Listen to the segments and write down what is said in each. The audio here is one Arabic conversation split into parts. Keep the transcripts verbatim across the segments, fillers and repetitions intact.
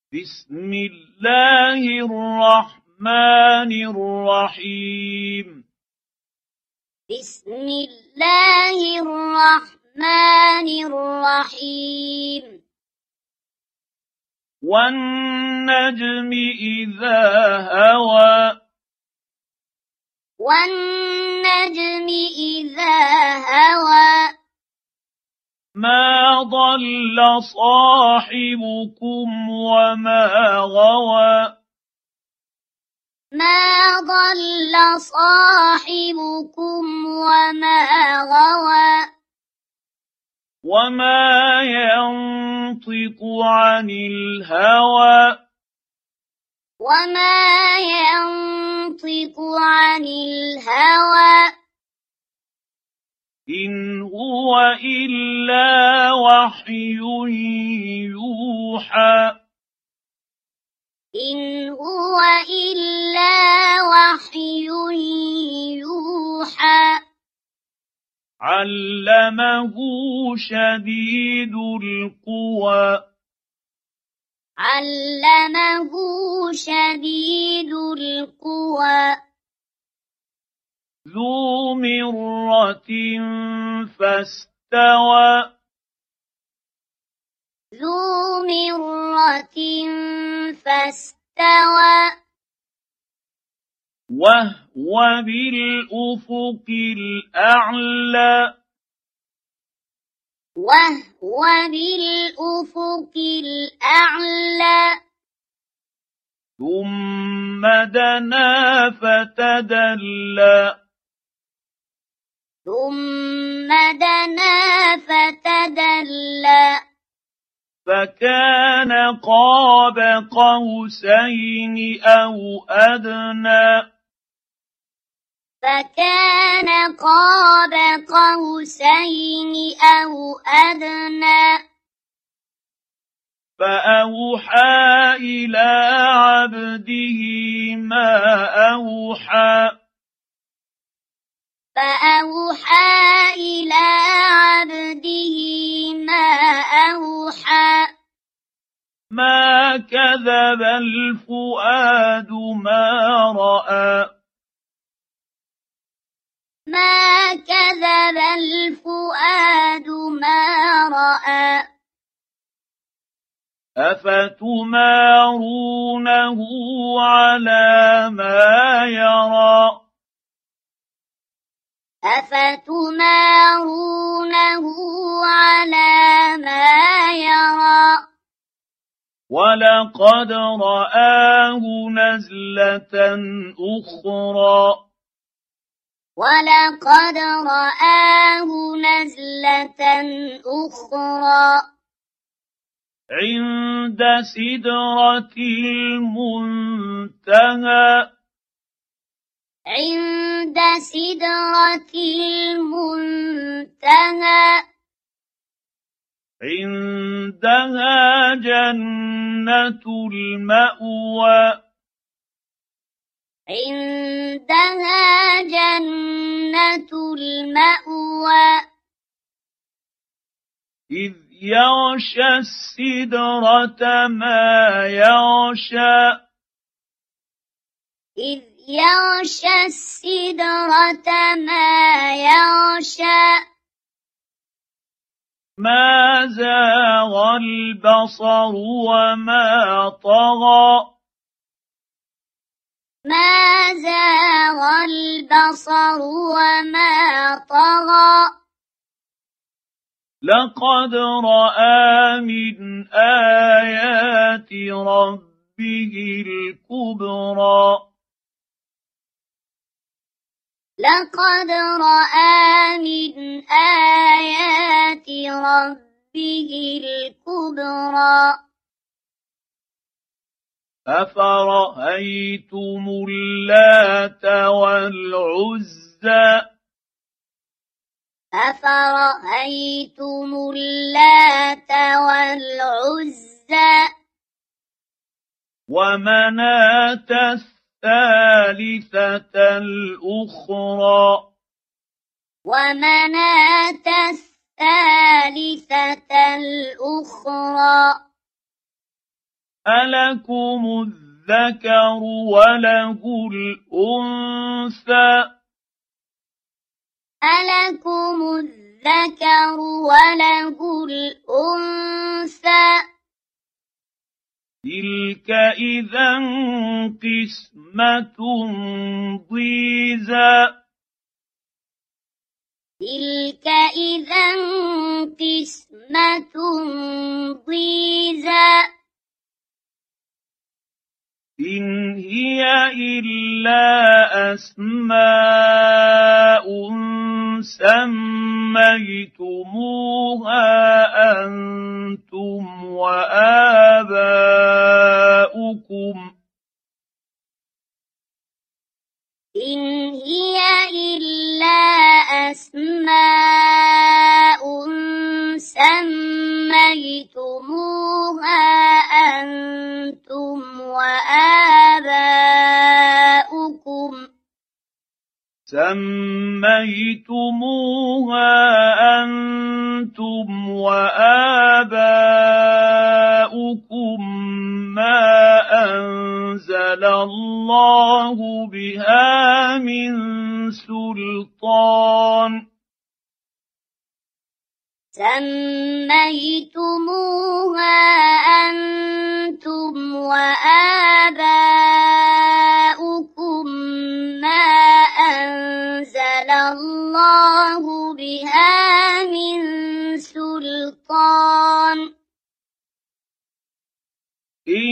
بسم الله الرحمن الرحيم بسم الله الرحمن الرحيم والنجم إذا هوى والنجم إذا هوى ما ضل صاحبكم وما غوى ما ضل صاحبكم وما غوى وما ينطق عن الهوى وما ينطق عن الهوى إن هو إلا وحي يوحى إن هو إلا وحي يوحى علمه شديد القوى علمه شديد القوى ذو مرة فاستوى ذو مرة فاستوى وهو بالأفق الأعلى وهو بالأفق الأعلى ثم دنا فتدلى ثم دنا فتدلى فكان قاب قوسين أو أدنى فكان قاب قوسين أو أدنى فأوحى إلى عبده ما أوحى فأوحى إلى عبده ما أوحى ما كذب الفؤاد ما رأى ما كذب الفؤاد ما رأى أفتمارونه على ما يرى أفتمارونه على ما يرى ولقد رآه نزلة أخرى ولقد رآه نزلة أخرى عند سدرة المنتهى عند سدرة المنتهى عندها جنة المأوى عندها جنة المأوى إذ يغشى السدرة ما يغشى إذ يغشى السدرة ما يغشى ما زاغ البصر وما طغى ما زاغ البصر وما طغى لقد رأى من آيات ربه الكبرى لقد رأى من آيات ربه الكبرى أفرأيتم اللات والعزى أفرأيتم اللات والعزى ومناة الثالثة الأخرى ومناة الثالثة الأخرى ألكم الذكر وله الأنثى ألكم الذكر وله الأنثى تلك إذا قسمة ضيزى تلك إذا قسمة ضيزى إن هي إلا أسماء سميتموها أنتم وآباؤكم إن هي إلا أسماء سميتموها أنتم وآباؤكم سميتموها أنتم وآباؤكم ما أنزل الله بها من سلطان سميتموها أنتم وآباؤكم ما أنزل الله بها من سلطان إن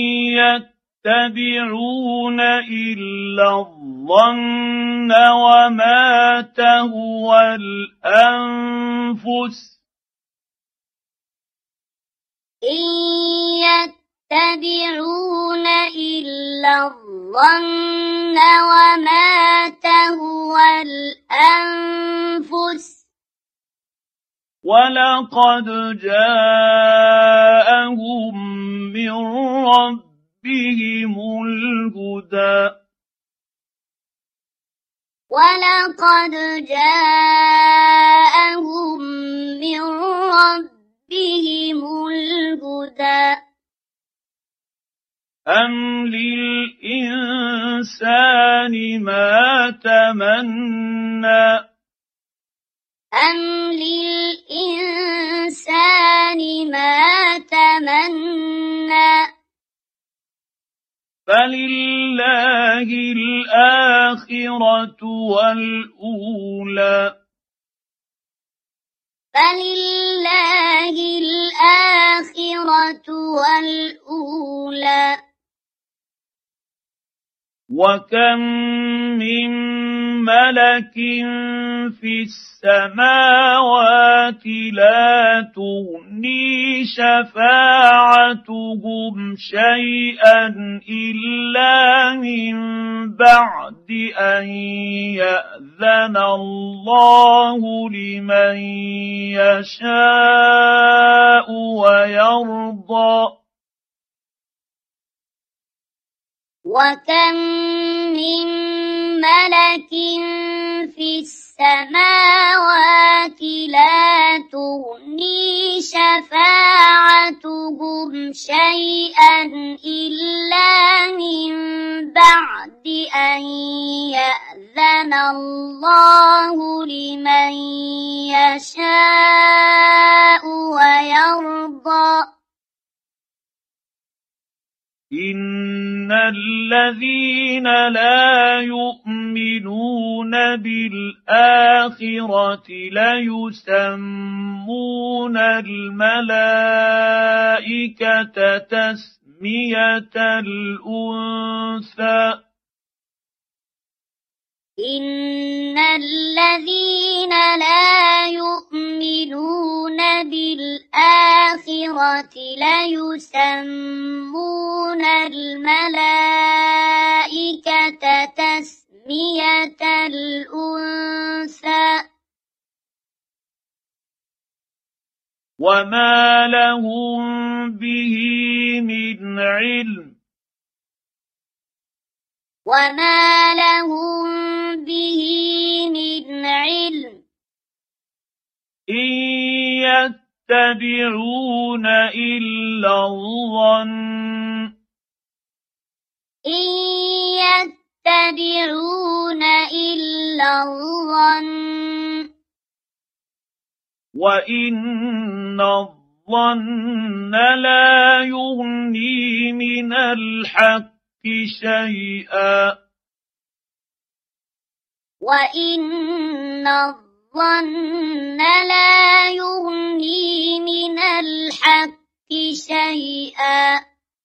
يتبعون إلا الظن وما تهوى الأنفس إن يتبعون إلا الظن وما تهوى الأنفس ولقد جاءهم من ربهم الهدى ولقد جاءهم من ربهم الهدى أم للإنسان ما تمنى أم للإنسان ما تمنى فلله الآخرة والأولى فلله الآخرة والأولى وكم من ملك في السماوات لا تغني شفاعتهم شيئا إلا من بعد أن يأذن الله لمن يشاء ويرضى وكم من ملك في السماوات لا تغني شفاعتهم شيئا إلا من بعد أن يأذن الله لمن يشاء ويرضى إن الذين لا يؤمنون بالآخرة ليسمون الملائكة تسمية الأنثى إن الذين لا يؤمنون بالآخرة ليسمون الملائكة تسمية الأنثى وما لهم به من علم وما لهم به من علم إن يتبعون إلا الظن إن يتبعون إلا الظن وإن الظن لا يغني من الحق شيئا وإن الظن لا يغني من الحق شيئا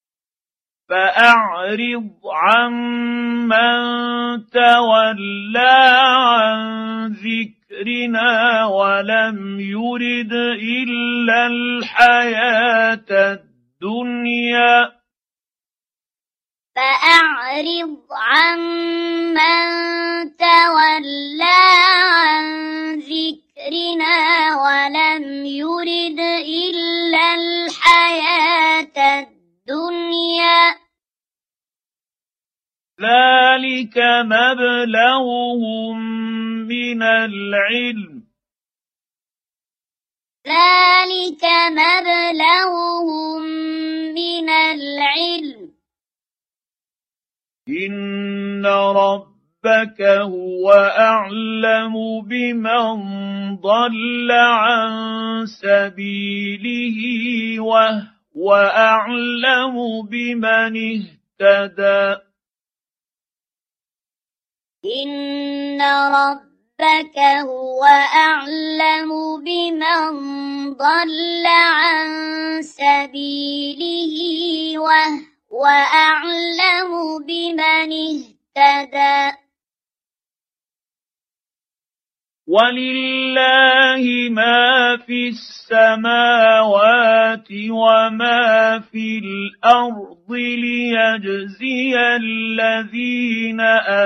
فأعرض عمن تولى عن ذكرنا ولم يرد إلا الحياة الدنيا فأعرض عمن تولى عن ذكرنا ولم يرد إلا الحياة الدنيا ذلك مبلغهم من العلم ذلك مبلغهم من العلم إن ربك هو أعلم بمن ضل عن سبيله وهو أعلم بمن اهتدى إن ربك هو أعلم بمن ضل عن سبيله وهو أعلم بمن اهتدى ولله ما في السماوات وما في الأرض ليجزي الذين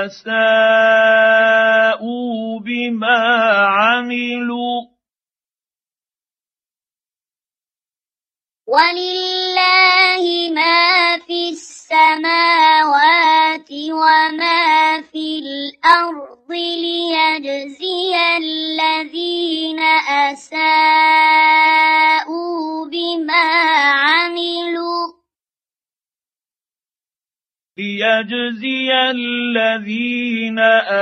أساءوا بما عملوا ولله ما في السماوات وما في الأرض ليجزي الذين أساءوا بما عملوا ليجزي الذين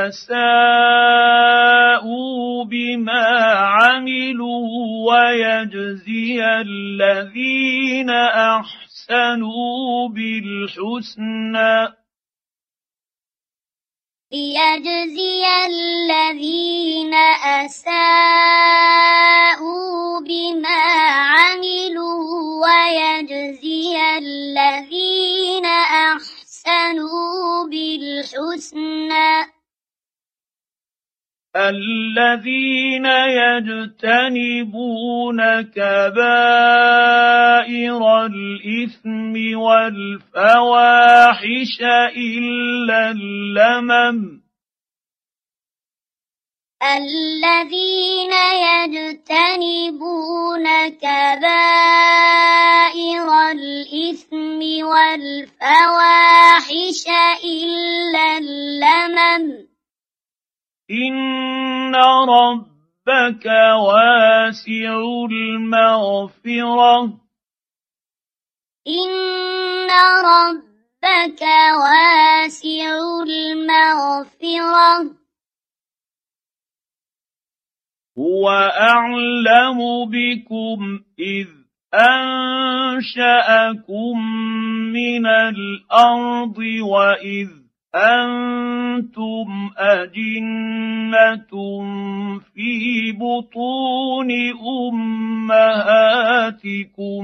أساءوا بما عملوا ويجزي الذين أحسنوا بالحسنى ليجزي الذين أساءوا بما عملوا ويجزي الذين أحسنوا بالحسنى الذين يجتنبون كبائر الإثم والفواحش إلا اللمم الذين يجتنبون كبائر الإثم والفواحش إلا اللمم إن ربك واسع المغفرة إن ربك واسع المغفرة هو أعلم بكم إذ أنشأكم من الأرض وإذ أنتم أجنة في بطون أمهاتكم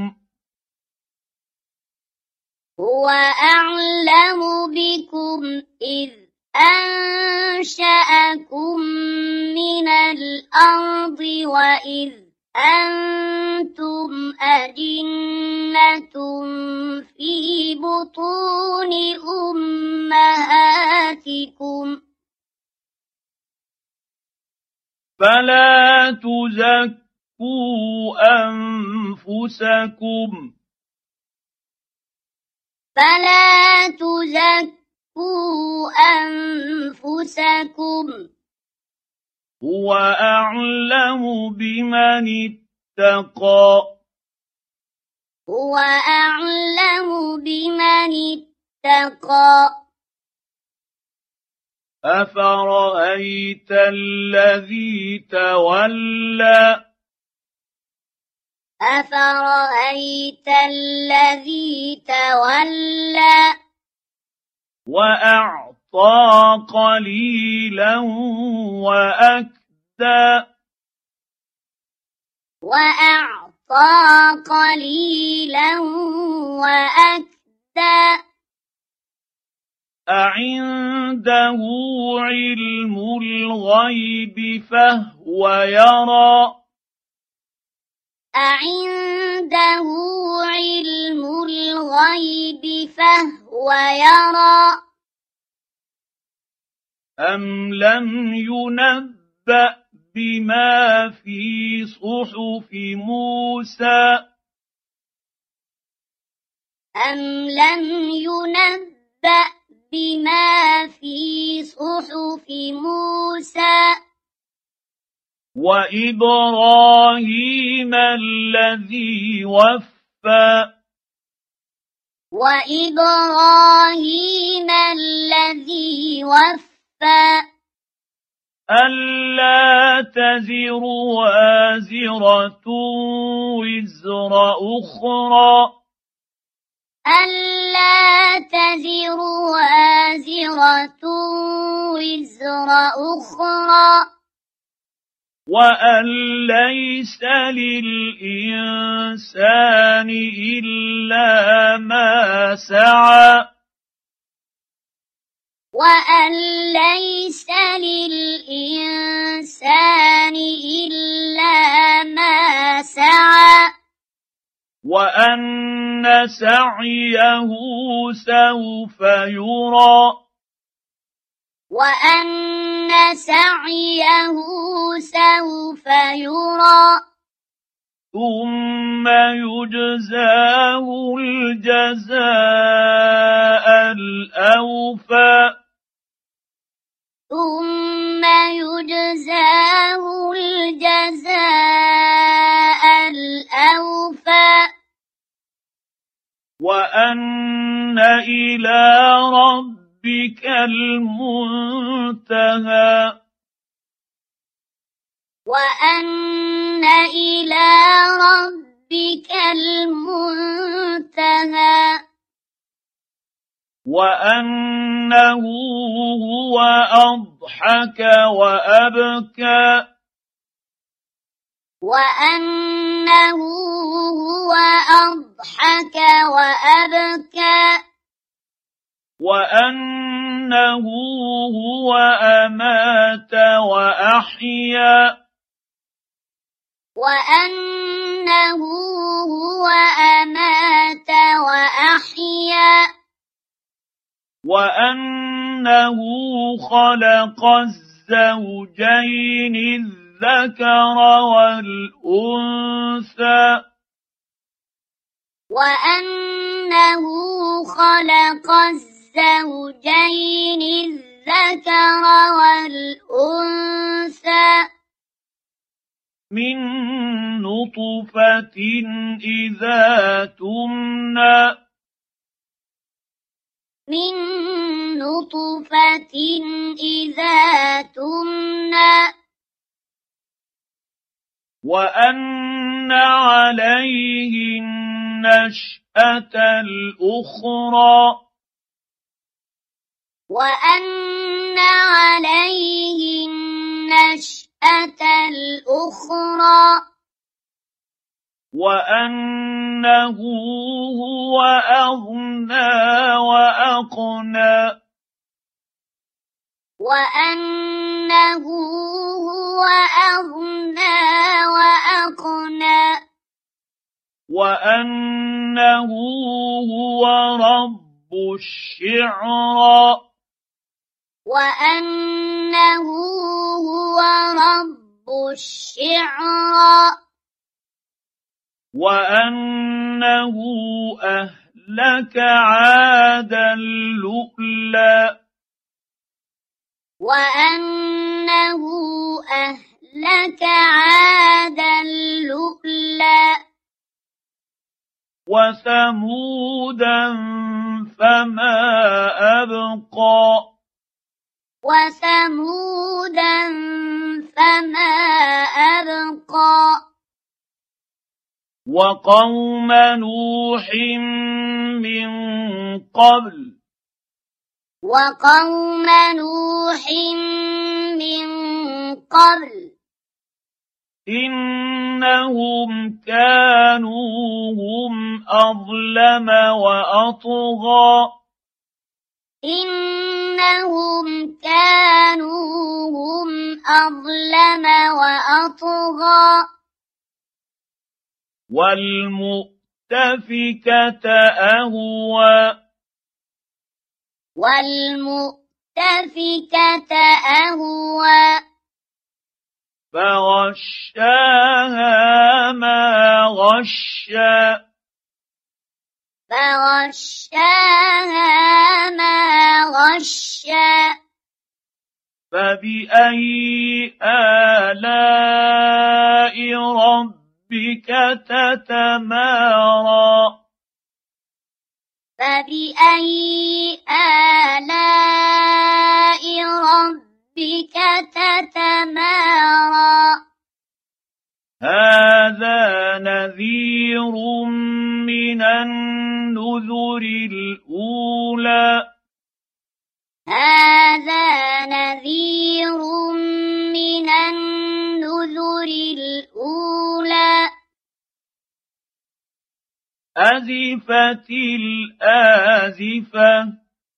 هو أعلم بكم إذ أنشأكم من الأرض وإذ أنتم أجنة في بطون أمهاتكم فلا تزكوا أنفسكم فلا تزكوا أنفسكم هو أعلم بمن اتقى هو أعلم بمن اتقى أفرأيت الذي تولى أفرأيت الذي تولى وأعطى قليلا وأكدى وأعطى قليلا وأكدى أعنده علم الغيب فهو يرى أعنده علم الغيب فهو يرى أم لم ينبأ بما في صحف موسى أم لم ينبأ بما في صحف موسى وإبراهيم الذي وفى وإبراهيم الذي وفى ألا تزر وازرة وزر أخرى ألا تزر وازرة وزر أخرى وأن ليس للإنسان إلا ما سعى وأن ليس للإنسان إلا ما سعى وأن سعيه سوف يرى وأن سعيه سوف يرى ثم يجزاه الجزاء الأوفى ثم يجزاه الجزاء الأوفى وأن إلى ربك المنتهى وأن إلى ربك المنتهى وأنه هو أضحك وأبكى وأنه هو أضحك وأبكى وأنه هو أمات وأحيا وأنه هو أمات وأحيا وأنه خلق الزوجين الذكر والأنثى وأنه خلق الزوجين الذكر والأنثى من نطفة إذا تمنى من نطفة إذا تمنى وأن عليه النشأة الأخرى وأن عليه النشأة الأخرى وأنه هو أغنى وأقنى وأنه هو أغنى وأقنى وأنه هو رب الشعرى وأنه هو رب الشعرى وأنه أهلك عادا لؤلا وأنه أهلك عادا لؤلا وثمودا فما أبقى وثمودا فما أبقى وقوم نوح من قبل وقوم نوح من قبل إنهم كانوا هم أظلم وأطغى إنهم كانوا هم أظلم وأطغى والمؤتفكة أهوى والمؤتفكة أهوى فغشاها ما غشى فغشاها ما غشى فبأي آلاء ربك تتمارى فبأي آلاء ربك تتمارى هذا نذير من النذر الأولى هذا نذير من النذر الأولى أزفت الآزفة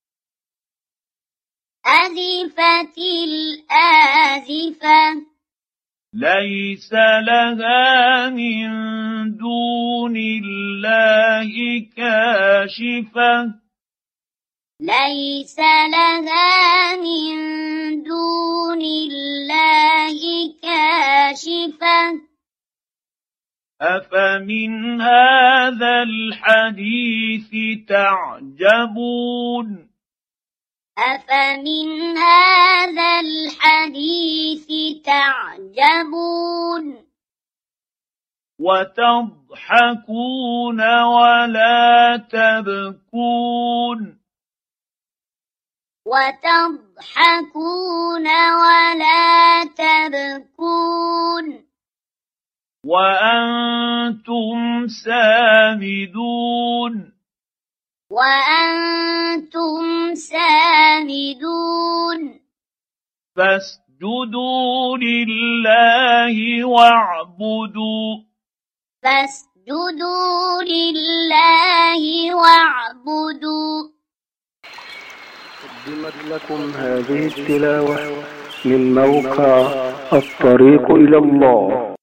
أزفت الآزفة ليس لها من دون الله كاشفة ليس لها من دون الله كاشفة أفمن هذا الحديث تعجبون أفمن هذا الحديث تعجبون وتضحكون ولا تبكون وتضحكون ولا تبكون وأنتم سامدون وأنتم سامدون فاسجدوا لله واعبدوا فاسجدوا لله واعبدوا. قدمت لكم هذه التلاوة من موقع الطريق إلى الله.